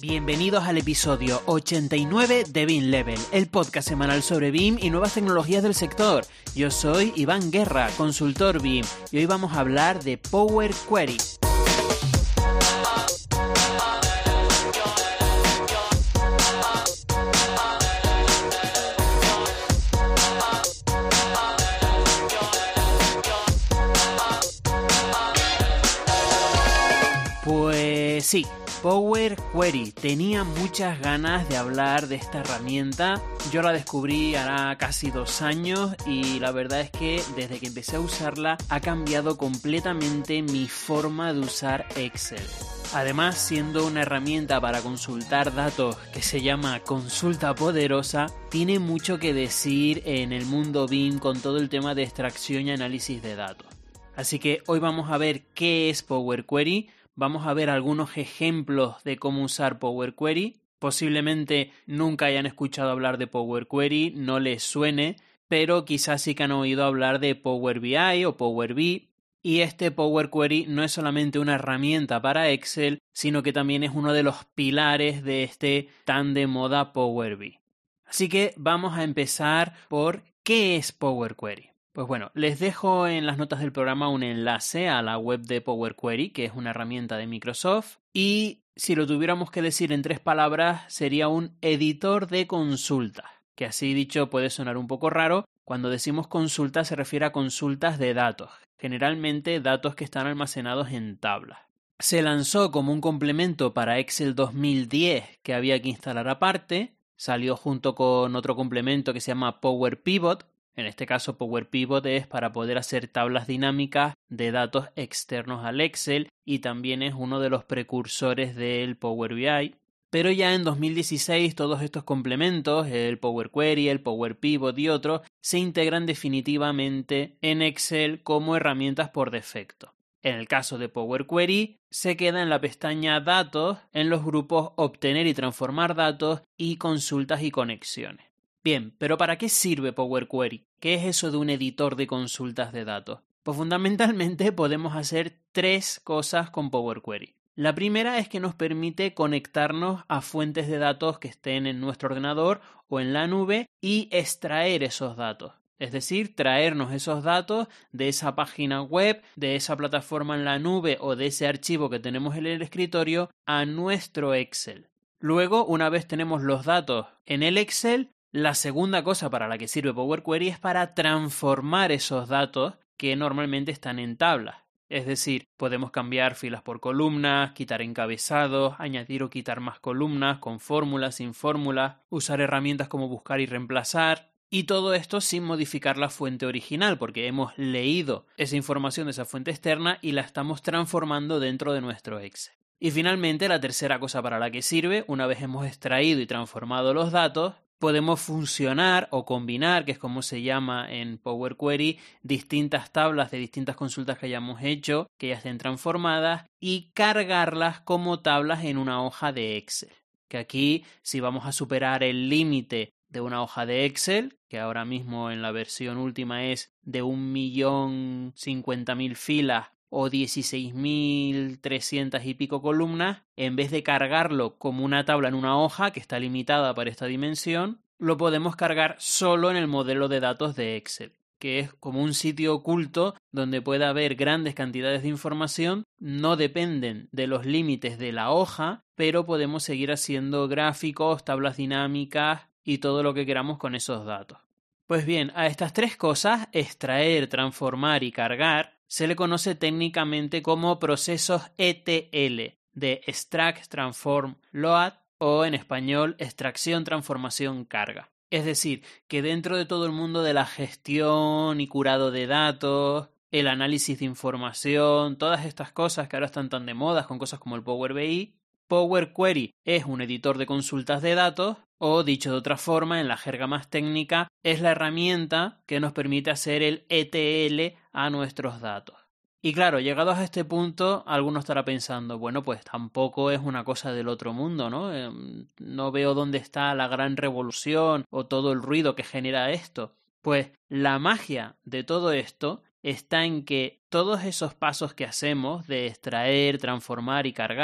Bienvenidos al episodio 89 de BIM Level, el podcast semanal sobre BIM y nuevas tecnologías del sector. Yo soy Iván Guerra, consultor BIM, y hoy vamos a hablar de Power Query. Pues sí, Power Query. Tenía muchas ganas de hablar de esta herramienta. Yo la descubrí hará casi 2 años y la verdad es que desde que empecé a usarla ha cambiado completamente mi forma de usar Excel. Además, siendo una herramienta para consultar datos que se llama consulta poderosa, tiene mucho que decir en el mundo BIM con todo el tema de extracción y análisis de datos. Así que hoy vamos a ver qué es Power Query. Vamos a ver algunos ejemplos de cómo usar Power Query. Posiblemente nunca hayan escuchado hablar de Power Query, no les suene, pero quizás sí que han oído hablar de Power BI o Power BI. Y este Power Query no es solamente una herramienta para Excel, sino que también es uno de los pilares de este tan de moda Power BI. Así que vamos a empezar por ¿qué es Power Query? Pues bueno, les dejo en las notas del programa un enlace a la web de Power Query, que es una herramienta de Microsoft, y si lo tuviéramos que decir en 3 palabras, sería un editor de consultas, que así dicho puede sonar un poco raro. Cuando decimos consultas se refiere a consultas de datos, generalmente datos que están almacenados en tablas. Se lanzó como un complemento para Excel 2010 que había que instalar aparte, salió junto con otro complemento que se llama Power Pivot. En este caso, Power Pivot es para poder hacer tablas dinámicas de datos externos al Excel y también es uno de los precursores del Power BI. Pero ya en 2016 todos estos complementos, el Power Query, el Power Pivot y otros, se integran definitivamente en Excel como herramientas por defecto. En el caso de Power Query, se queda en la pestaña Datos, en los grupos Obtener y transformar datos y Consultas y conexiones. Bien, pero ¿para qué sirve Power Query? ¿Qué es eso de un editor de consultas de datos? Pues fundamentalmente podemos hacer 3 cosas con Power Query. La primera es que nos permite conectarnos a fuentes de datos que estén en nuestro ordenador o en la nube y extraer esos datos. Es decir, traernos esos datos de esa página web, de esa plataforma en la nube o de ese archivo que tenemos en el escritorio a nuestro Excel. Luego, una vez tenemos los datos en el Excel, la segunda cosa para la que sirve Power Query es para transformar esos datos que normalmente están en tablas. Es decir, podemos cambiar filas por columnas, quitar encabezados, añadir o quitar más columnas con fórmulas, sin fórmulas, usar herramientas como buscar y reemplazar. Y todo esto sin modificar la fuente original, porque hemos leído esa información de esa fuente externa y la estamos transformando dentro de nuestro Excel. Y finalmente, la tercera cosa para la que sirve, una vez hemos extraído y transformado los datos, podemos funcionar o combinar, que es como se llama en Power Query, distintas tablas de distintas consultas que hayamos hecho, que ya estén transformadas, y cargarlas como tablas en una hoja de Excel. Que aquí, si vamos a superar el límite de una hoja de Excel, que ahora mismo en la versión última es de 1.050.000 filas o 16.300 y pico columnas, en vez de cargarlo como una tabla en una hoja que está limitada para esta dimensión, lo podemos cargar solo en el modelo de datos de Excel, que es como un sitio oculto donde puede haber grandes cantidades de información, no dependen de los límites de la hoja, pero podemos seguir haciendo gráficos, tablas dinámicas y todo lo que queramos con esos datos. Pues bien, a estas 3 cosas, extraer, transformar y cargar, se le conoce técnicamente como procesos ETL, de Extract, Transform, Load, o en español, extracción, transformación, carga. Es decir, que dentro de todo el mundo de la gestión y curado de datos, el análisis de información, todas estas cosas que ahora están tan de moda con cosas como el Power BI, Power Query es un editor de consultas de datos, o dicho de otra forma, en la jerga más técnica, es la herramienta que nos permite hacer el ETL a nuestros datos. Y claro, llegados a este punto, alguno estará pensando, bueno, pues tampoco es una cosa del otro mundo, ¿no? No veo dónde está la gran revolución o todo el ruido que genera esto. Pues la magia de todo esto está en que todos esos pasos que hacemos de extraer, transformar y cargar,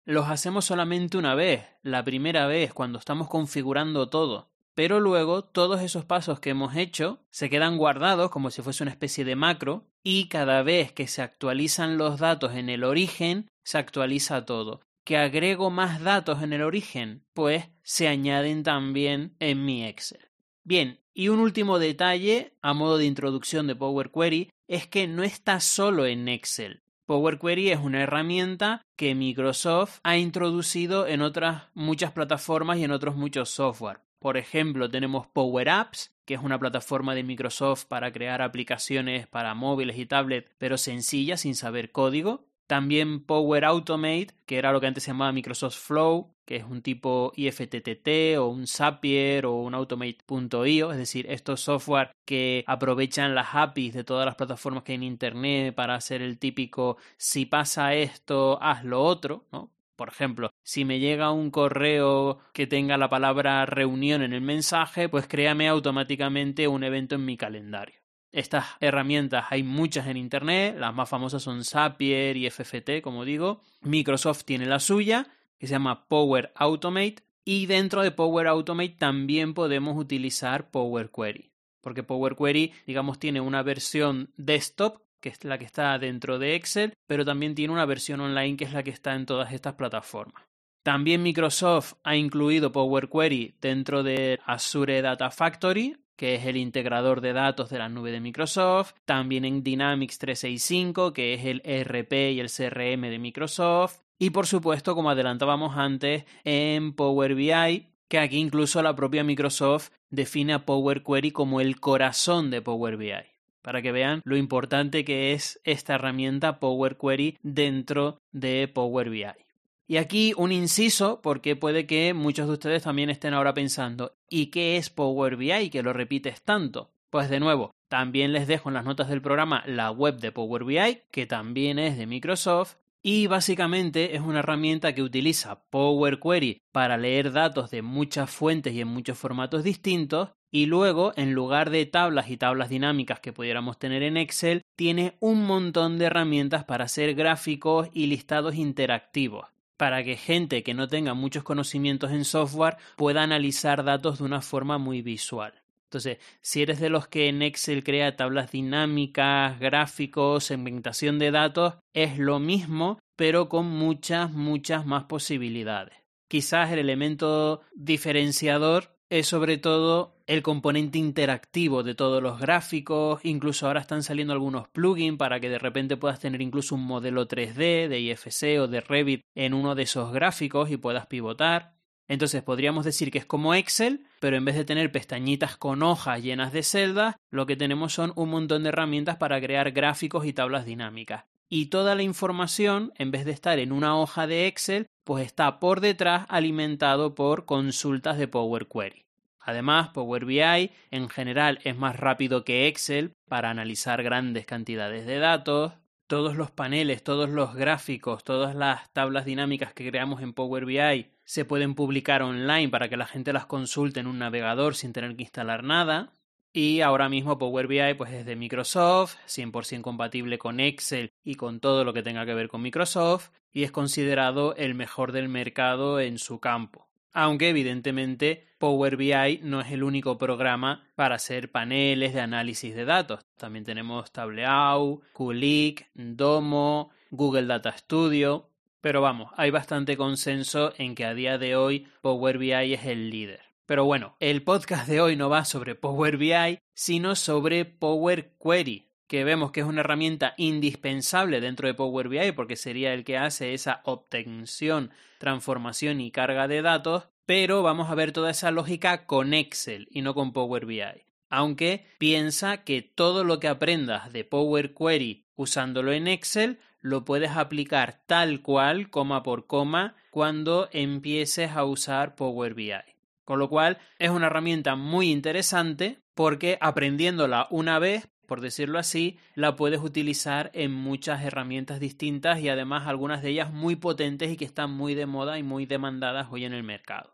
los hacemos solamente una vez, la primera vez, cuando estamos configurando todo. Pero luego todos esos pasos que hemos hecho se quedan guardados como si fuese una especie de macro y cada vez que se actualizan los datos en el origen, se actualiza todo. ¿Que agrego más datos en el origen? Pues se añaden también en mi Excel. Bien, y un último detalle a modo de introducción de Power Query es que no está solo en Excel. Power Query es una herramienta que Microsoft ha introducido en otras muchas plataformas y en otros muchos software. Por ejemplo, tenemos Power Apps, que es una plataforma de Microsoft para crear aplicaciones para móviles y tablets, pero sencillas, sin saber código. También Power Automate, que era lo que antes se llamaba Microsoft Flow, que es un tipo IFTTT o un Zapier o un Automate.io, es decir, estos software que aprovechan las APIs de todas las plataformas que hay en Internet para hacer el típico si pasa esto, haz lo otro, ¿no? Por ejemplo, si me llega un correo que tenga la palabra reunión en el mensaje, pues créame automáticamente un evento en mi calendario. Estas herramientas hay muchas en Internet, las más famosas son Zapier y FFT, como digo. Microsoft tiene la suya, que se llama Power Automate, y dentro de Power Automate también podemos utilizar Power Query, porque Power Query, digamos, tiene una versión desktop, que es la que está dentro de Excel, pero también tiene una versión online que es la que está en todas estas plataformas. También Microsoft ha incluido Power Query dentro de Azure Data Factory, que es el integrador de datos de la nube de Microsoft, también en Dynamics 365, que es el ERP y el CRM de Microsoft, y por supuesto, como adelantábamos antes, en Power BI, que aquí incluso la propia Microsoft define a Power Query como el corazón de Power BI, para que vean lo importante que es esta herramienta Power Query dentro de Power BI. Y aquí un inciso, porque puede que muchos de ustedes también estén ahora pensando ¿y qué es Power BI que lo repites tanto? Pues de nuevo, también les dejo en las notas del programa la web de Power BI, que también es de Microsoft, y básicamente es una herramienta que utiliza Power Query para leer datos de muchas fuentes y en muchos formatos distintos, y luego, en lugar de tablas y tablas dinámicas que pudiéramos tener en Excel, tiene un montón de herramientas para hacer gráficos y listados interactivos, para que gente que no tenga muchos conocimientos en software pueda analizar datos de una forma muy visual. Entonces, si eres de los que en Excel crea tablas dinámicas, gráficos, segmentación de datos, es lo mismo, pero con muchas más posibilidades. Quizás el elemento diferenciador es sobre todo el componente interactivo de todos los gráficos. Incluso ahora están saliendo algunos plugins para que de repente puedas tener incluso un modelo 3D de IFC o de Revit en uno de esos gráficos y puedas pivotar. Entonces podríamos decir que es como Excel, pero en vez de tener pestañitas con hojas llenas de celdas, lo que tenemos son un montón de herramientas para crear gráficos y tablas dinámicas. Y toda la información, en vez de estar en una hoja de Excel, pues está por detrás alimentado por consultas de Power Query. Además, Power BI en general es más rápido que Excel para analizar grandes cantidades de datos. Todos los paneles, todos los gráficos, todas las tablas dinámicas que creamos en Power BI se pueden publicar online para que la gente las consulte en un navegador sin tener que instalar nada. Y ahora mismo Power BI pues es de Microsoft, 100% compatible con Excel y con todo lo que tenga que ver con Microsoft, y es considerado el mejor del mercado en su campo. Aunque evidentemente Power BI no es el único programa para hacer paneles de análisis de datos. También tenemos Tableau, Qlik, Domo, Google Data Studio. Pero vamos, hay bastante consenso en que a día de hoy Power BI es el líder. Pero bueno, el podcast de hoy no va sobre Power BI, sino sobre Power Query, que vemos que es una herramienta indispensable dentro de Power BI porque sería el que hace esa obtención, transformación y carga de datos, pero vamos a ver toda esa lógica con Excel y no con Power BI. Aunque piensa que todo lo que aprendas de Power Query usándolo en Excel lo puedes aplicar tal cual, coma por coma, cuando empieces a usar Power BI. Con lo cual es una herramienta muy interesante porque aprendiéndola una vez, por decirlo así, la puedes utilizar en muchas herramientas distintas y además algunas de ellas muy potentes y que están muy de moda y muy demandadas hoy en el mercado.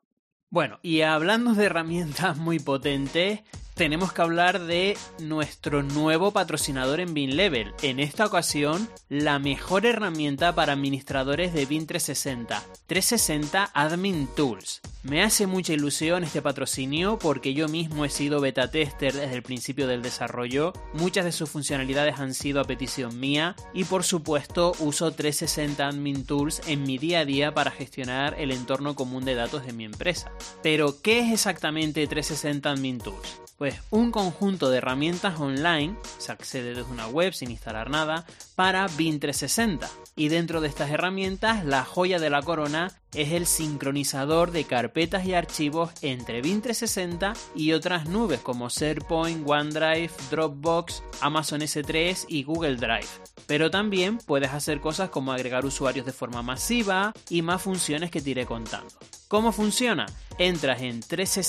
Bueno, y hablando de herramientas muy potentes, tenemos que hablar de nuestro nuevo patrocinador en BeamLevel. En esta ocasión, la mejor herramienta para administradores de Beam 360, 360 Admin Tools. Me hace mucha ilusión este patrocinio porque yo mismo he sido beta tester desde el principio del desarrollo. Muchas de sus funcionalidades han sido a petición mía y por supuesto uso 360 Admin Tools en mi día a día para gestionar el entorno común de datos de mi empresa. Pero, ¿qué es exactamente 360 Admin Tools? Pues un conjunto de herramientas online, se accede desde una web sin instalar nada, para Beam 360. Y dentro de estas herramientas, la joya de la corona es el sincronizador de carpetas y archivos entre Beam 360 y otras nubes como SharePoint, OneDrive, Dropbox, Amazon S3 y Google Drive. Pero también puedes hacer cosas como agregar usuarios de forma masiva y más funciones que te iré contando. ¿Cómo funciona? Entras en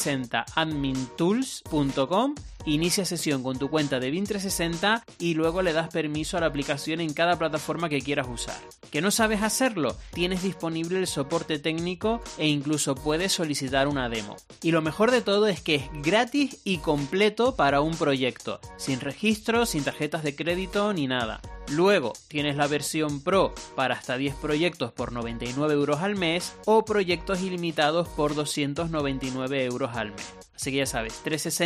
360admintools.com, inicia sesión con tu cuenta de Beam 360 y luego le das permiso a la aplicación en cada plataforma que quieras usar. ¿Que no sabes hacerlo? Tienes disponible el soporte técnico e incluso puedes solicitar una demo. Y lo mejor de todo es que es gratis y completo para un proyecto, sin registro, sin tarjetas de crédito ni nada. Luego tienes la versión Pro para hasta 10 proyectos por 99 euros al mes o proyectos ilimitados por 299 euros al mes. Así que ya sabes,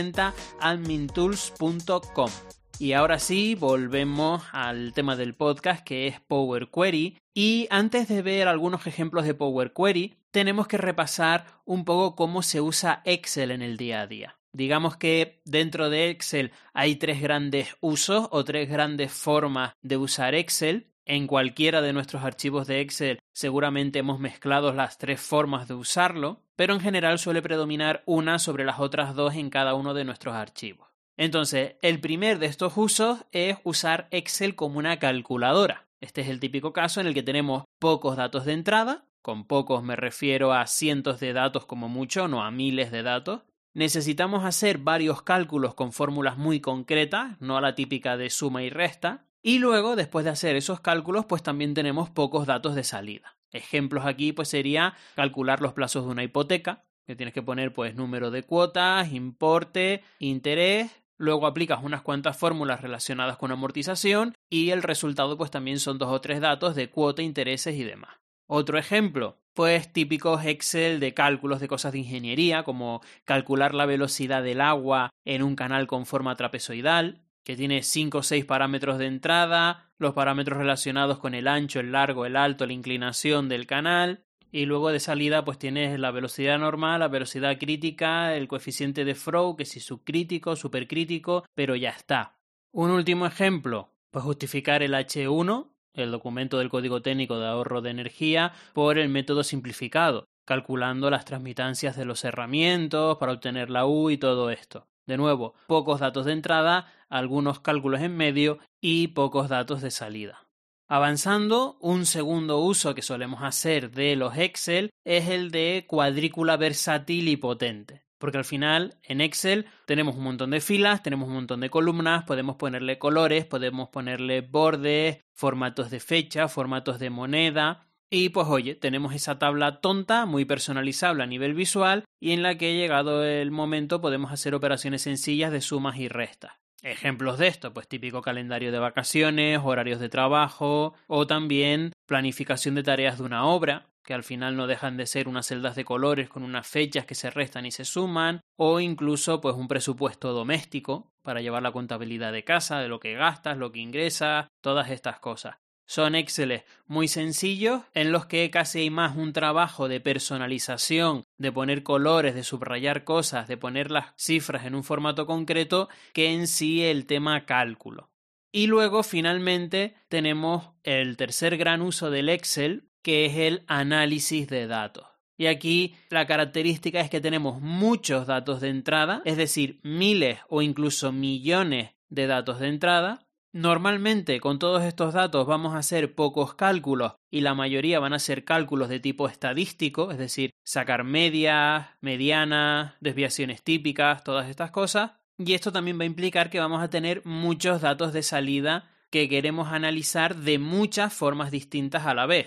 360admintools.com. Y ahora sí, volvemos al tema del podcast, que es Power Query. Y antes de ver algunos ejemplos de Power Query, tenemos que repasar un poco cómo se usa Excel en el día a día. Digamos que dentro de Excel hay 3 grandes usos o 3 grandes formas de usar Excel. En cualquiera de nuestros archivos de Excel seguramente hemos mezclado las 3 formas de usarlo, pero en general suele predominar una sobre las otras 2 en cada uno de nuestros archivos. Entonces, el primer de estos usos es usar Excel como una calculadora. Este es el típico caso en el que tenemos pocos datos de entrada. Con pocos me refiero a cientos de datos como mucho, no a miles de datos. Necesitamos hacer varios cálculos con fórmulas muy concretas, no a la típica de suma y resta. Y luego, después de hacer esos cálculos, pues también tenemos pocos datos de salida. Ejemplos aquí pues sería calcular los plazos de una hipoteca, que tienes que poner pues número de cuotas, importe, interés. Luego aplicas unas cuantas fórmulas relacionadas con amortización y el resultado pues también son 2 o 3 datos de cuota, intereses y demás. Otro ejemplo, pues típicos Excel de cálculos de cosas de ingeniería, como calcular la velocidad del agua en un canal con forma trapezoidal, que tiene 5 o 6 parámetros de entrada, los parámetros relacionados con el ancho, el largo, el alto, la inclinación del canal, y luego de salida pues tienes la velocidad normal, la velocidad crítica, el coeficiente de Frow, que si subcrítico, supercrítico, pero ya está. Un último ejemplo, pues justificar el H1, el documento del código técnico de ahorro de energía, por el método simplificado, calculando las transmitancias de los herramientas para obtener la U y todo esto. De nuevo, pocos datos de entrada, algunos cálculos en medio y pocos datos de salida. Avanzando, un segundo uso que solemos hacer de los Excel es el de cuadrícula versátil y potente. Porque al final, en Excel tenemos un montón de filas, tenemos un montón de columnas, podemos ponerle colores, podemos ponerle bordes, formatos de fecha, formatos de moneda. Y pues oye, tenemos esa tabla tonta, muy personalizable a nivel visual y en la que llegado el momento podemos hacer operaciones sencillas de sumas y restas. Ejemplos de esto, pues típico calendario de vacaciones, horarios de trabajo o también planificación de tareas de una obra, que al final no dejan de ser unas celdas de colores con unas fechas que se restan y se suman, o incluso pues un presupuesto doméstico para llevar la contabilidad de casa, de lo que gastas, lo que ingresas, todas estas cosas. Son Exceles muy sencillos en los que casi hay más un trabajo de personalización, de poner colores, de subrayar cosas, de poner las cifras en un formato concreto que en sí el tema cálculo. Y luego finalmente tenemos el tercer gran uso del Excel, que es el análisis de datos. Y aquí la característica es que tenemos muchos datos de entrada, es decir, miles o incluso millones de datos de entrada. Normalmente con todos estos datos vamos a hacer pocos cálculos y la mayoría van a ser cálculos de tipo estadístico, es decir, sacar medias, medianas, desviaciones típicas, todas estas cosas. Y esto también va a implicar que vamos a tener muchos datos de salida que queremos analizar de muchas formas distintas a la vez.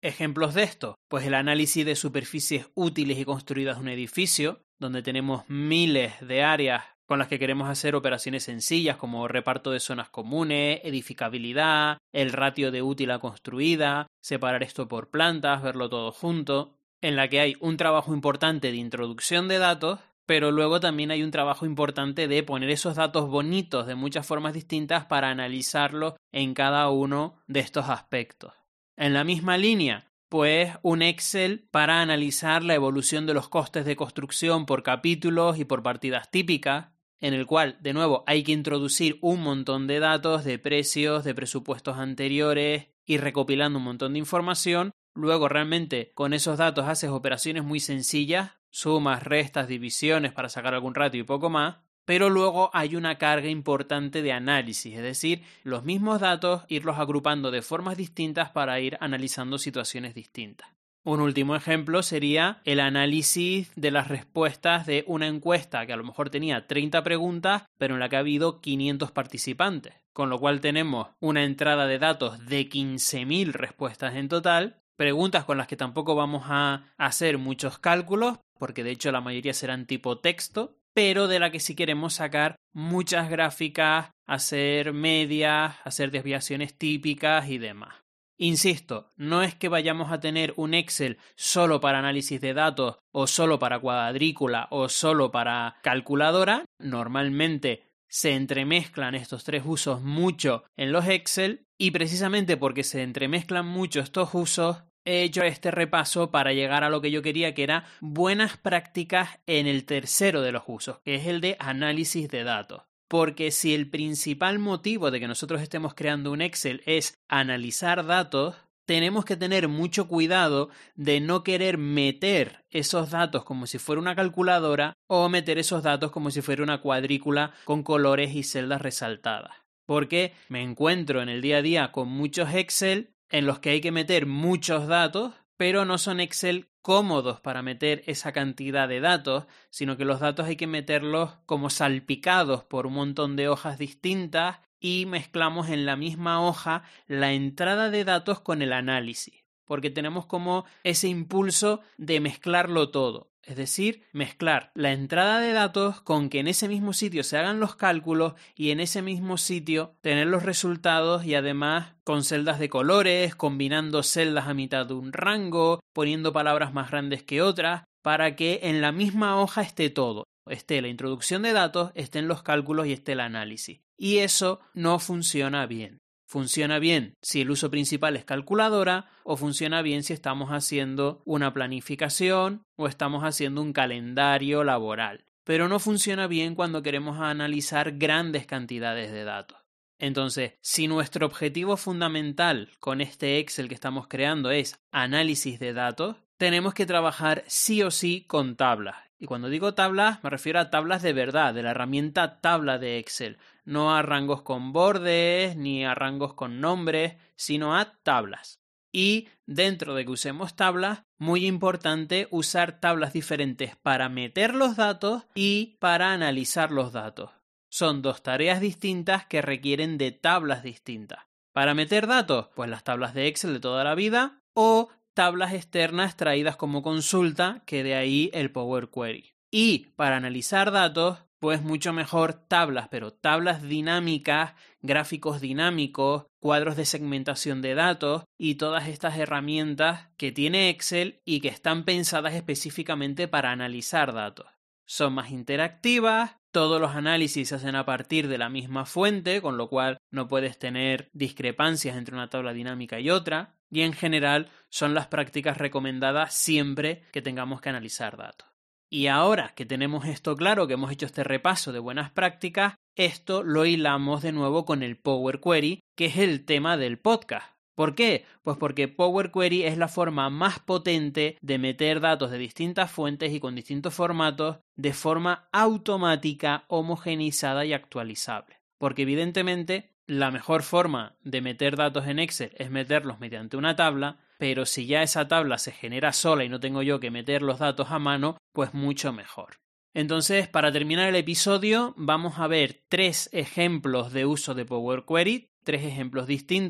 Ejemplos de esto, pues el análisis de superficies útiles y construidas de un edificio, donde tenemos miles de áreas con las que queremos hacer operaciones sencillas como reparto de zonas comunes, edificabilidad, el ratio de útil a construida, separar esto por plantas, verlo todo junto, en la que hay un trabajo importante de introducción de datos, pero luego también hay un trabajo importante de poner esos datos bonitos de muchas formas distintas para analizarlos en cada uno de estos aspectos. En la misma línea, pues un Excel para analizar la evolución de los costes de construcción por capítulos y por partidas típicas, en el cual, de nuevo, hay que introducir un montón de datos de precios, de presupuestos anteriores, y recopilando un montón de información. Luego, realmente, con esos datos haces operaciones muy sencillas, sumas, restas, divisiones para sacar algún ratio y poco más, pero luego hay una carga importante de análisis, es decir, los mismos datos, irlos agrupando de formas distintas para ir analizando situaciones distintas. Un último ejemplo sería el análisis de las respuestas de una encuesta que a lo mejor tenía 30 preguntas, pero en la que ha habido 500 participantes, con lo cual tenemos una entrada de datos de 15.000 respuestas en total, preguntas con las que tampoco vamos a hacer muchos cálculos, porque de hecho la mayoría serán tipo texto, pero de la que sí queremos sacar muchas gráficas, hacer medias, hacer desviaciones típicas y demás. Insisto, no es que vayamos a tener un Excel solo para análisis de datos o solo para cuadrícula o solo para calculadora. Normalmente se entremezclan estos tres usos mucho en los Excel y precisamente porque se entremezclan mucho estos usos he hecho este repaso para llegar a lo que yo quería, que era buenas prácticas en el tercero de los usos, que es el de análisis de datos. Porque si el principal motivo de que nosotros estemos creando un Excel es analizar datos, tenemos que tener mucho cuidado de no querer meter esos datos como si fuera una calculadora o meter esos datos como si fuera una cuadrícula con colores y celdas resaltadas. Porque me encuentro en el día a día con muchos Excel en los que hay que meter muchos datos, pero no son Excel cómodos para meter esa cantidad de datos, sino que los datos hay que meterlos como salpicados por un montón de hojas distintas y mezclamos en la misma hoja la entrada de datos con el análisis, porque tenemos como ese impulso de mezclarlo todo. Es decir, mezclar la entrada de datos con que en ese mismo sitio se hagan los cálculos y en ese mismo sitio tener los resultados y además con celdas de colores, combinando celdas a mitad de un rango, poniendo palabras más grandes que otras, para que en la misma hoja esté todo. Esté la introducción de datos, estén los cálculos y esté el análisis. Y eso no funciona bien. Funciona bien si el uso principal es calculadora o funciona bien si estamos haciendo una planificación o estamos haciendo un calendario laboral. Pero no funciona bien cuando queremos analizar grandes cantidades de datos. Entonces, si nuestro objetivo fundamental con este Excel que estamos creando es análisis de datos, tenemos que trabajar sí o sí con tablas. Y cuando digo tablas, me refiero a tablas de verdad, de la herramienta tabla de Excel. No a rangos con bordes, ni a rangos con nombres, sino a tablas. Y dentro de que usemos tablas, muy importante usar tablas diferentes para meter los datos y para analizar los datos. Son dos tareas distintas que requieren de tablas distintas. Para meter datos, pues las tablas de Excel de toda la vida o tablas externas traídas como consulta, que de ahí el Power Query. Y para analizar datos, pues mucho mejor tablas, pero tablas dinámicas, gráficos dinámicos, cuadros de segmentación de datos y todas estas herramientas que tiene Excel y que están pensadas específicamente para analizar datos. Son más interactivas, todos los análisis se hacen a partir de la misma fuente, con lo cual no puedes tener discrepancias entre una tabla dinámica y otra, y en general son las prácticas recomendadas siempre que tengamos que analizar datos. Y ahora que tenemos esto claro, que hemos hecho este repaso de buenas prácticas, esto lo hilamos de nuevo con el Power Query, que es el tema del podcast. ¿Por qué? Pues porque Power Query es la forma más potente de meter datos de distintas fuentes y con distintos formatos de forma automática, homogeneizada y actualizable. Porque evidentemente la mejor forma de meter datos en Excel es meterlos mediante una tabla, pero si ya esa tabla se genera sola y no tengo yo que meter los datos a mano, pues mucho mejor. Entonces, para terminar el episodio, vamos a ver 3 ejemplos de uso de Power Query, 3 ejemplos distintos.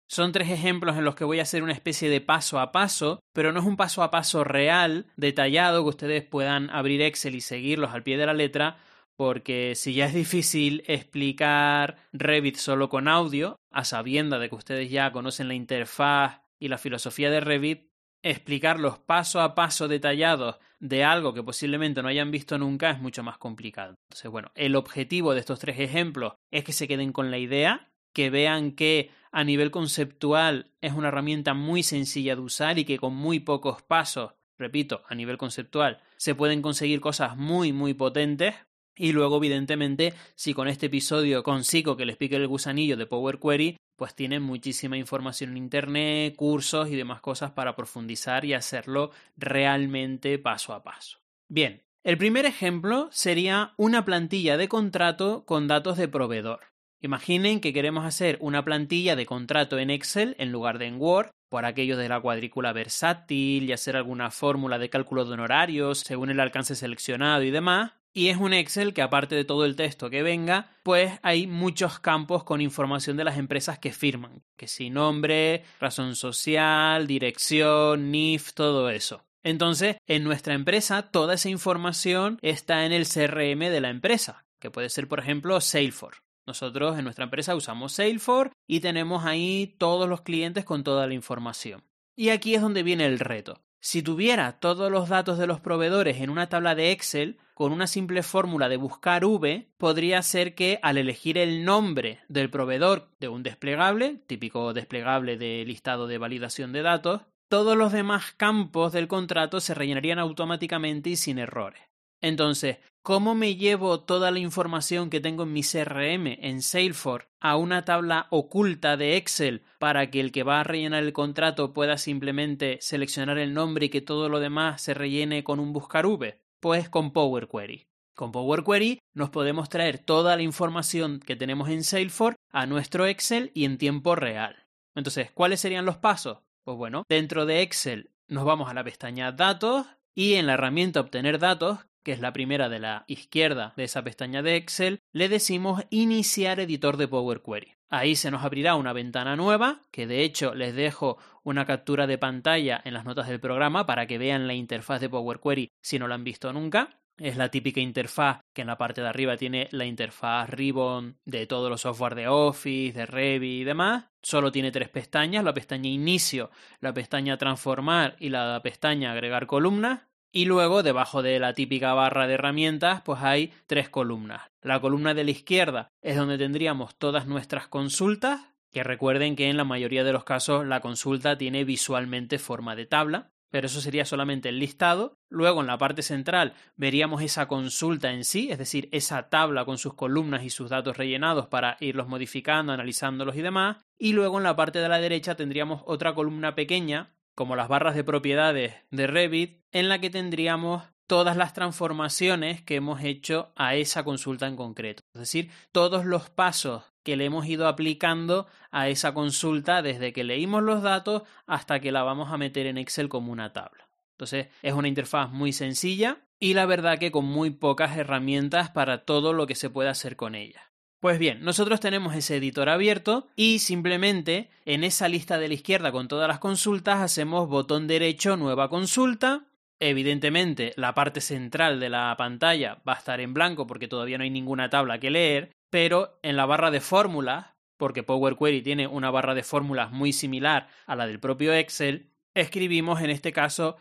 Son 3 ejemplos en los que voy a hacer una especie de paso a paso, pero no es un paso a paso real, detallado, que ustedes puedan abrir Excel y seguirlos al pie de la letra, porque si ya es difícil explicar Revit solo con audio, a sabiendas de que ustedes ya conocen la interfaz y la filosofía de Revit, explicarlos paso a paso detallados de algo que posiblemente no hayan visto nunca es mucho más complicado. Entonces, bueno, el objetivo de estos 3 ejemplos es que se queden con la idea, que vean que a nivel conceptual es una herramienta muy sencilla de usar y que con muy pocos pasos, repito, a nivel conceptual, se pueden conseguir cosas muy, muy potentes. Y luego, evidentemente, si con este episodio consigo que les pique el gusanillo de Power Query, pues tienen muchísima información en internet, cursos y demás cosas para profundizar y hacerlo realmente paso a paso. Bien, el primer ejemplo sería una plantilla de contrato con datos de proveedor. Imaginen que queremos hacer una plantilla de contrato en Excel en lugar de en Word, por aquello de la cuadrícula versátil y hacer alguna fórmula de cálculo de honorarios según el alcance seleccionado y demás. Y es un Excel que, aparte de todo el texto que venga, pues hay muchos campos con información de las empresas que firman, que si nombre, razón social, dirección, NIF, todo eso. Entonces, en nuestra empresa, toda esa información está en el CRM de la empresa, que puede ser, por ejemplo, Salesforce. Nosotros en nuestra empresa usamos Salesforce y tenemos ahí todos los clientes con toda la información. Y aquí es donde viene el reto. Si tuviera todos los datos de los proveedores en una tabla de Excel, con una simple fórmula de buscar V, podría ser que al elegir el nombre del proveedor de un desplegable, típico desplegable de listado de validación de datos, todos los demás campos del contrato se rellenarían automáticamente y sin errores. Entonces, ¿cómo me llevo toda la información que tengo en mi CRM en Salesforce a una tabla oculta de Excel para que el que va a rellenar el contrato pueda simplemente seleccionar el nombre y que todo lo demás se rellene con un buscar V? Pues con Power Query. Con Power Query nos podemos traer toda la información que tenemos en Salesforce a nuestro Excel y en tiempo real. Entonces, ¿cuáles serían los pasos? Pues bueno, dentro de Excel nos vamos a la pestaña Datos y en la herramienta Obtener datos, que es la primera de la izquierda de esa pestaña de Excel, le decimos Iniciar editor de Power Query. Ahí se nos abrirá una ventana nueva, que de hecho les dejo una captura de pantalla en las notas del programa para que vean la interfaz de Power Query si no la han visto nunca. Es la típica interfaz que en la parte de arriba tiene la interfaz Ribbon de todos los software de Office, de Revit y demás. Solo tiene 3 pestañas, la pestaña Inicio, la pestaña Transformar y la pestaña Agregar columnas. Y luego, debajo de la típica barra de herramientas, pues hay 3 columnas. La columna de la izquierda es donde tendríamos todas nuestras consultas, que recuerden que en la mayoría de los casos la consulta tiene visualmente forma de tabla, pero eso sería solamente el listado. Luego, en la parte central, veríamos esa consulta en sí, es decir, esa tabla con sus columnas y sus datos rellenados para irlos modificando, analizándolos y demás. Y luego, en la parte de la derecha, tendríamos otra columna pequeña, como las barras de propiedades de Revit, en la que tendríamos todas las transformaciones que hemos hecho a esa consulta en concreto. Es decir, todos los pasos que le hemos ido aplicando a esa consulta desde que leímos los datos hasta que la vamos a meter en Excel como una tabla. Entonces, es una interfaz muy sencilla y la verdad que con muy pocas herramientas para todo lo que se puede hacer con ella. Pues bien, nosotros tenemos ese editor abierto y simplemente en esa lista de la izquierda con todas las consultas hacemos botón derecho, nueva consulta. Evidentemente la parte central de la pantalla va a estar en blanco porque todavía no hay ninguna tabla que leer, pero en la barra de fórmulas, porque Power Query tiene una barra de fórmulas muy similar a la del propio Excel, escribimos en este caso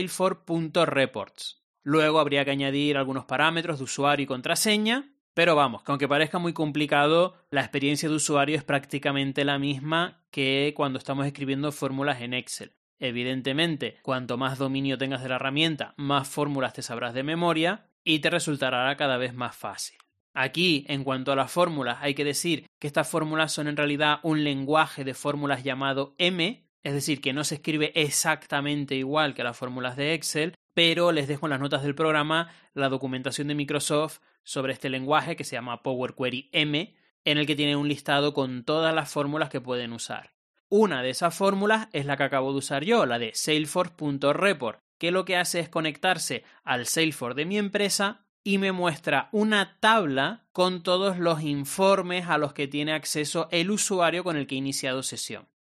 salesforce.reports. Luego habría que añadir algunos parámetros de usuario y contraseña. Pero vamos, que aunque parezca muy complicado, la experiencia de usuario es prácticamente la misma que cuando estamos escribiendo fórmulas en Excel. Evidentemente, cuanto más dominio tengas de la herramienta, más fórmulas te sabrás de memoria y te resultará cada vez más fácil. Aquí, en cuanto a las fórmulas, hay que decir que estas fórmulas son en realidad un lenguaje de fórmulas llamado M, es decir, que no se escribe exactamente igual que las fórmulas de Excel, pero les dejo en las notas del programa la documentación de Microsoft sobre este lenguaje que se llama Power Query M, en el que tiene un listado con todas las fórmulas que pueden usar. Una de esas fórmulas es la que acabo de usar yo, la de salesforce.report, que lo que hace es conectarse al Salesforce de mi empresa y me muestra una tabla con todos los informes a los que tiene acceso el usuario con el que he iniciado sesión.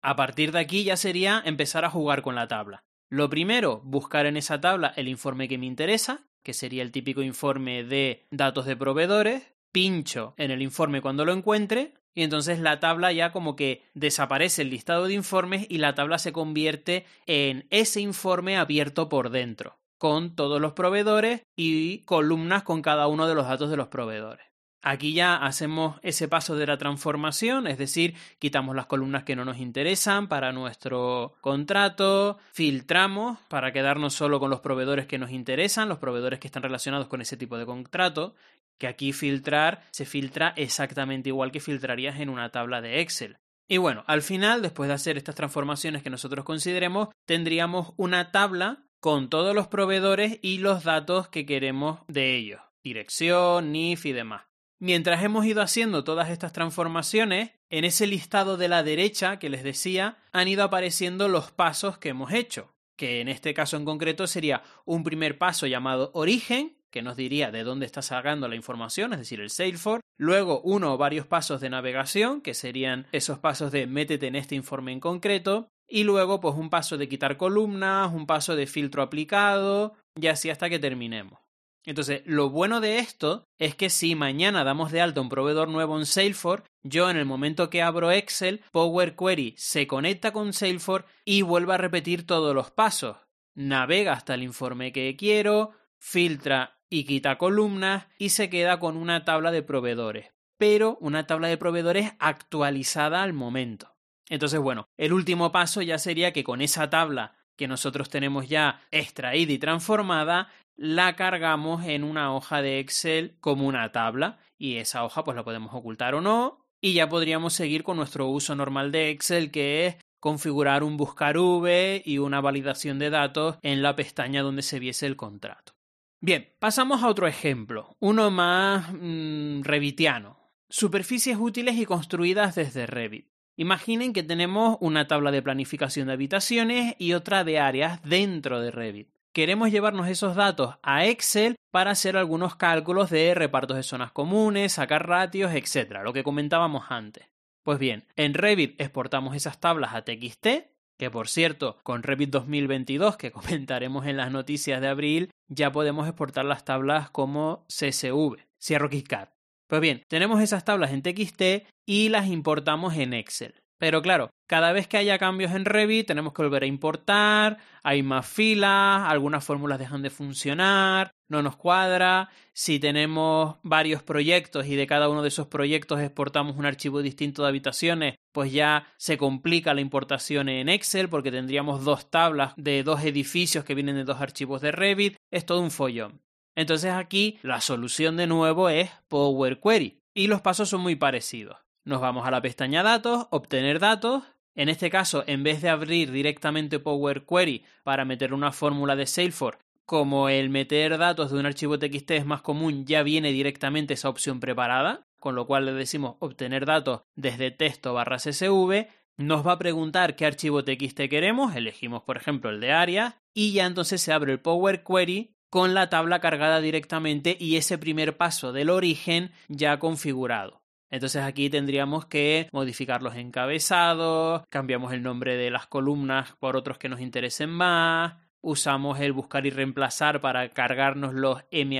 A partir de aquí ya sería empezar a jugar con la tabla. Lo primero, buscar en esa tabla el informe que me interesa, que sería el típico informe de datos de proveedores. Pincho en el informe cuando lo encuentre y entonces la tabla ya como que desaparece el listado de informes y la tabla se convierte en ese informe abierto por dentro, con todos los proveedores y columnas con cada uno de los datos de los proveedores. Aquí ya hacemos ese paso de la transformación, es decir, quitamos las columnas que no nos interesan para nuestro contrato, filtramos para quedarnos solo con los proveedores que nos interesan, los proveedores que están relacionados con ese tipo de contrato, que aquí filtrar se filtra exactamente igual que filtrarías en una tabla de Excel. Y bueno, al final, después de hacer estas transformaciones que nosotros consideremos, tendríamos una tabla con todos los proveedores y los datos que queremos de ellos, dirección, NIF y demás. Mientras hemos ido haciendo todas estas transformaciones, en ese listado de la derecha que les decía, han ido apareciendo los pasos que hemos hecho, que en este caso en concreto sería un primer paso llamado origen, que nos diría de dónde está sacando la información, es decir, el Salesforce. Luego uno o varios pasos de navegación, que serían esos pasos de métete en este informe en concreto. Y luego pues un paso de quitar columnas, un paso de filtro aplicado, y así hasta que terminemos. Entonces, lo bueno de esto es que si mañana damos de alta un proveedor nuevo en Salesforce, yo en el momento que abro Excel, Power Query se conecta con Salesforce y vuelve a repetir todos los pasos. Navega hasta el informe que quiero, filtra y quita columnas y se queda con una tabla de proveedores, pero una tabla de proveedores actualizada al momento. Entonces, bueno, el último paso ya sería que con esa tabla que nosotros tenemos ya extraída y transformada, la cargamos en una hoja de Excel como una tabla y esa hoja pues la podemos ocultar o no y ya podríamos seguir con nuestro uso normal de Excel, que es configurar un buscar V y una validación de datos en la pestaña donde se viese el contrato. Bien, pasamos a otro ejemplo, uno más revitiano. Superficies útiles y construidas desde Revit. Imaginen que tenemos una tabla de planificación de habitaciones y otra de áreas dentro de Revit. Queremos llevarnos esos datos a Excel para hacer algunos cálculos de repartos de zonas comunes, sacar ratios, etc., lo que comentábamos antes. Pues bien, en Revit exportamos esas tablas a TXT, que por cierto, con Revit 2022, que comentaremos en las noticias de abril, ya podemos exportar las tablas como CSV, Cierro KiCad. Pues bien, tenemos esas tablas en TXT y las importamos en Excel. Pero claro, cada vez que haya cambios en Revit tenemos que volver a importar, hay más filas, algunas fórmulas dejan de funcionar, no nos cuadra. Si tenemos varios proyectos y de cada uno de esos proyectos exportamos un archivo distinto de habitaciones, pues ya se complica la importación en Excel porque tendríamos dos tablas de dos edificios que vienen de dos archivos de Revit. Es todo un follón. Entonces aquí la solución de nuevo es Power Query y los pasos son muy parecidos. Nos vamos a la pestaña Datos, Obtener datos. En este caso, en vez de abrir directamente Power Query para meter una fórmula de Salesforce, como el meter datos de un archivo TXT es más común, ya viene directamente esa opción preparada, con lo cual le decimos Obtener datos desde texto/CSV. Nos va a preguntar qué archivo TXT queremos, elegimos por ejemplo el de área, y ya entonces se abre el Power Query con la tabla cargada directamente y ese primer paso del origen ya configurado. Entonces aquí tendríamos que modificar los encabezados, cambiamos el nombre de las columnas por otros que nos interesen más, usamos el buscar y reemplazar para cargarnos los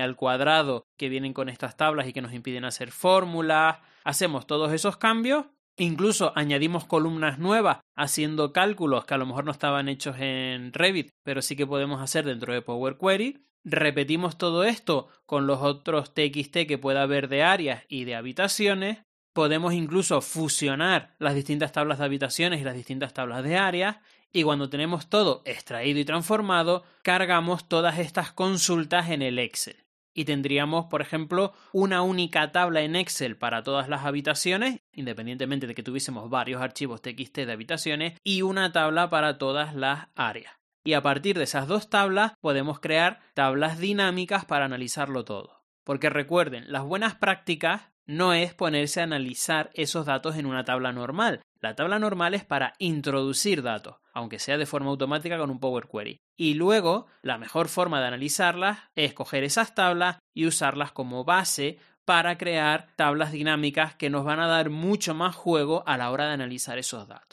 m² que vienen con estas tablas y que nos impiden hacer fórmulas. Hacemos todos esos cambios, incluso añadimos columnas nuevas haciendo cálculos que a lo mejor no estaban hechos en Revit, pero sí que podemos hacer dentro de Power Query. Repetimos todo esto con los otros TXT que pueda haber de áreas y de habitaciones. Podemos incluso fusionar las distintas tablas de habitaciones y las distintas tablas de áreas. Y cuando tenemos todo extraído y transformado, cargamos todas estas consultas en el Excel. Y tendríamos, por ejemplo, una única tabla en Excel para todas las habitaciones, independientemente de que tuviésemos varios archivos TXT de habitaciones, y una tabla para todas las áreas. Y a partir de esas dos tablas podemos crear tablas dinámicas para analizarlo todo. Porque recuerden, las buenas prácticas no es ponerse a analizar esos datos en una tabla normal. La tabla normal es para introducir datos, aunque sea de forma automática con un Power Query. Y luego, la mejor forma de analizarlas es coger esas tablas y usarlas como base para crear tablas dinámicas que nos van a dar mucho más juego a la hora de analizar esos datos.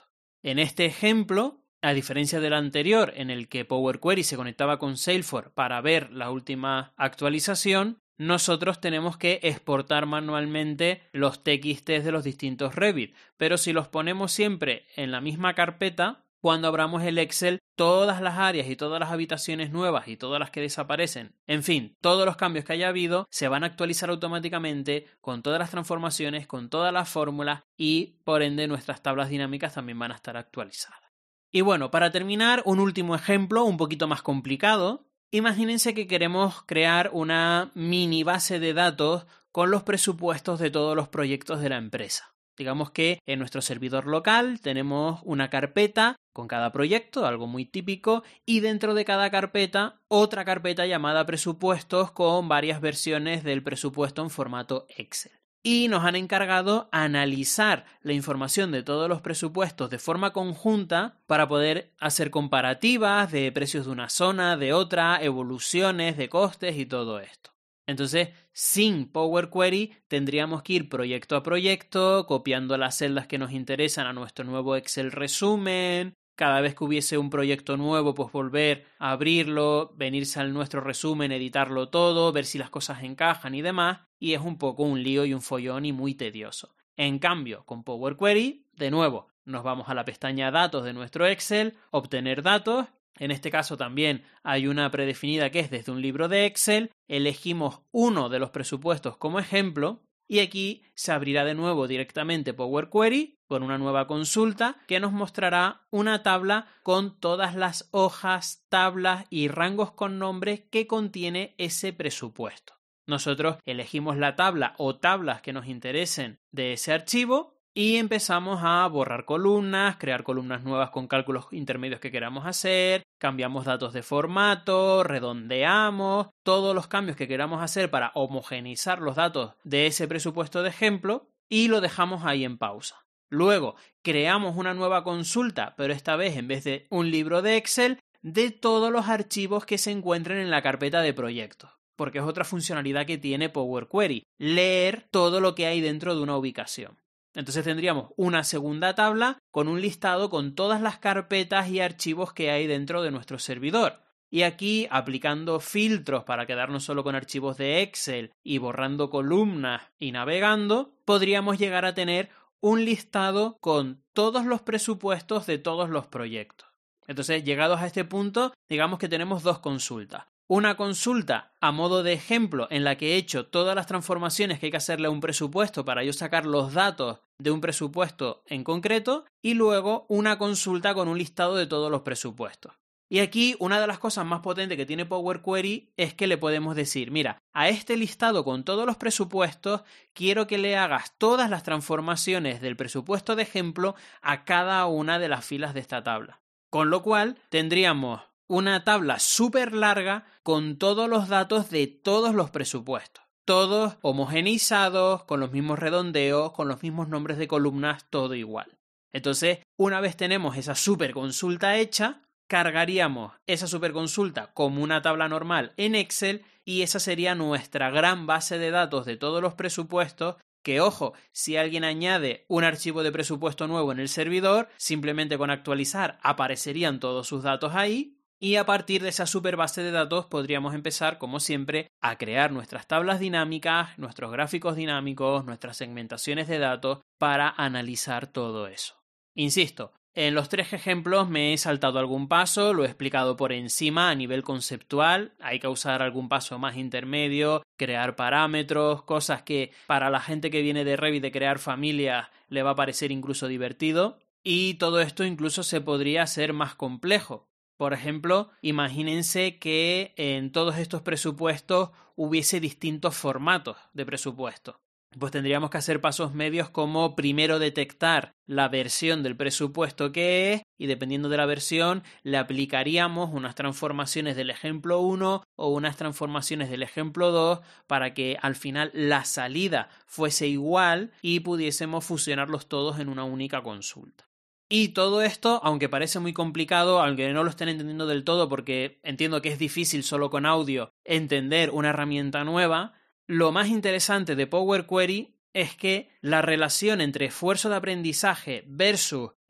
En este ejemplo, a diferencia del anterior en el que Power Query se conectaba con Salesforce para ver la última actualización, nosotros tenemos que exportar manualmente los TXTs de los distintos Revit, pero si los ponemos siempre en la misma carpeta, cuando abramos el Excel, todas las áreas y todas las habitaciones nuevas y todas las que desaparecen, en fin, todos los cambios que haya habido, se van a actualizar automáticamente con todas las transformaciones, con todas las fórmulas y, por ende, nuestras tablas dinámicas también van a estar actualizadas. Y bueno, para terminar, un último ejemplo un poquito más complicado. Imagínense que queremos crear una mini base de datos con los presupuestos de todos los proyectos de la empresa. Digamos que en nuestro servidor local tenemos una carpeta con cada proyecto, algo muy típico, y dentro de cada carpeta otra carpeta llamada presupuestos con varias versiones del presupuesto en formato Excel. Y nos han encargado analizar la información de todos los presupuestos de forma conjunta para poder hacer comparativas de precios de una zona, de otra, evoluciones de costes y todo esto. Entonces, sin Power Query tendríamos que ir proyecto a proyecto, copiando las celdas que nos interesan a nuestro nuevo Excel resumen. Cada vez que hubiese un proyecto nuevo, pues volver a abrirlo, venirse al nuestro resumen, editarlo todo, ver si las cosas encajan y demás, y es un poco un lío y un follón y muy tedioso. En cambio, con Power Query, de nuevo, nos vamos a la pestaña Datos de nuestro Excel, Obtener datos. En este caso también hay una predefinida que es desde un libro de Excel, elegimos uno de los presupuestos como ejemplo, y aquí se abrirá de nuevo directamente Power Query con una nueva consulta que nos mostrará una tabla con todas las hojas, tablas y rangos con nombre que contiene ese presupuesto. Nosotros elegimos la tabla o tablas que nos interesen de ese archivo y empezamos a borrar columnas, crear columnas nuevas con cálculos intermedios que queramos hacer, cambiamos datos de formato, redondeamos, todos los cambios que queramos hacer para homogeneizar los datos de ese presupuesto de ejemplo y lo dejamos ahí en pausa. Luego creamos una nueva consulta, pero esta vez en vez de un libro de Excel, de todos los archivos que se encuentren en la carpeta de proyectos. Porque es otra funcionalidad que tiene Power Query, leer todo lo que hay dentro de una ubicación. Entonces tendríamos una segunda tabla con un listado con todas las carpetas y archivos que hay dentro de nuestro servidor. Y aquí, aplicando filtros para quedarnos solo con archivos de Excel y borrando columnas y navegando, podríamos llegar a tener un listado con todos los presupuestos de todos los proyectos. Entonces, llegados a este punto, digamos que tenemos dos consultas. Una consulta a modo de ejemplo en la que he hecho todas las transformaciones que hay que hacerle a un presupuesto para yo sacar los datos de un presupuesto en concreto y luego una consulta con un listado de todos los presupuestos. Y aquí una de las cosas más potentes que tiene Power Query es que le podemos decir, mira, a este listado con todos los presupuestos quiero que le hagas todas las transformaciones del presupuesto de ejemplo a cada una de las filas de esta tabla. Con lo cual tendríamos una tabla súper larga con todos los datos de todos los presupuestos. Todos homogeneizados, con los mismos redondeos, con los mismos nombres de columnas, todo igual. Entonces, una vez tenemos esa super consulta hecha, cargaríamos esa superconsulta como una tabla normal en Excel y esa sería nuestra gran base de datos de todos los presupuestos que, ojo, si alguien añade un archivo de presupuesto nuevo en el servidor, simplemente con actualizar aparecerían todos sus datos ahí y a partir de esa super base de datos podríamos empezar, como siempre, a crear nuestras tablas dinámicas, nuestros gráficos dinámicos, nuestras segmentaciones de datos para analizar todo eso. Insisto, en los 3 ejemplos me he saltado algún paso, lo he explicado por encima a nivel conceptual, hay que usar algún paso más intermedio, crear parámetros, cosas que para la gente que viene de Revit de crear familias le va a parecer incluso divertido y todo esto incluso se podría hacer más complejo. Por ejemplo, imagínense que en todos estos presupuestos hubiese distintos formatos de presupuesto. Pues tendríamos que hacer pasos medios como primero detectar la versión del presupuesto que es y dependiendo de la versión le aplicaríamos unas transformaciones del ejemplo 1 o unas transformaciones del ejemplo 2 para que al final la salida fuese igual y pudiésemos fusionarlos todos en una única consulta. Y todo esto, aunque parece muy complicado, aunque no lo estén entendiendo del todo porque entiendo que es difícil solo con audio entender una herramienta nueva, lo más interesante de Power Query es que la relación entre esfuerzo de aprendizaje versus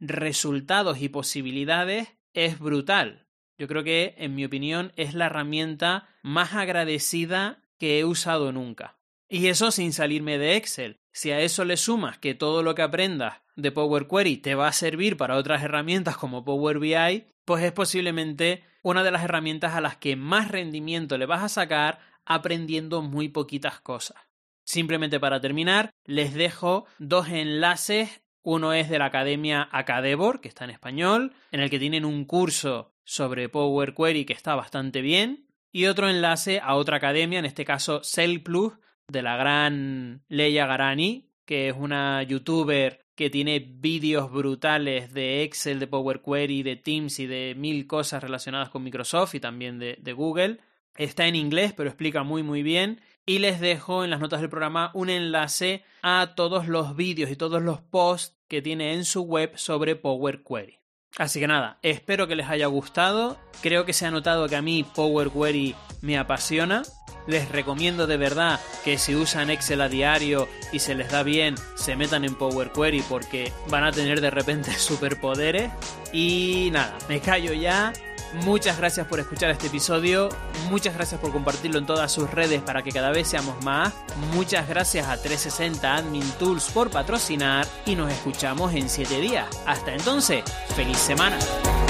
resultados y posibilidades es brutal. Yo creo que, en mi opinión, es la herramienta más agradecida que he usado nunca. Y eso sin salirme de Excel. Si a eso le sumas que todo lo que aprendas de Power Query te va a servir para otras herramientas como Power BI, pues es posiblemente una de las herramientas a las que más rendimiento le vas a sacar aprendiendo muy poquitas cosas. Simplemente para terminar, les dejo 2 enlaces. Uno es de la academia Acadevor, que está en español, en el que tienen un curso sobre Power Query que está bastante bien. Y otro enlace a otra academia, en este caso Sell Plus, de la gran Leia Garani, que es una youtuber que tiene vídeos brutales de Excel, de Power Query, de Teams y de 1000 cosas relacionadas con Microsoft y también de Google. Está en inglés, pero explica muy bien. Y les dejo en las notas del programa un enlace a todos los vídeos y todos los posts que tiene en su web sobre Power Query. Así que nada, espero que les haya gustado. Creo que se ha notado que a mí Power Query me apasiona. Les recomiendo de verdad que si usan Excel a diario y se les da bien, se metan en Power Query porque van a tener de repente superpoderes. Y nada, me callo ya. Muchas gracias por escuchar este episodio, muchas gracias por compartirlo en todas sus redes para que cada vez seamos más, muchas gracias a 360 Admin Tools por patrocinar y nos escuchamos en 7 días. Hasta entonces, ¡feliz semana!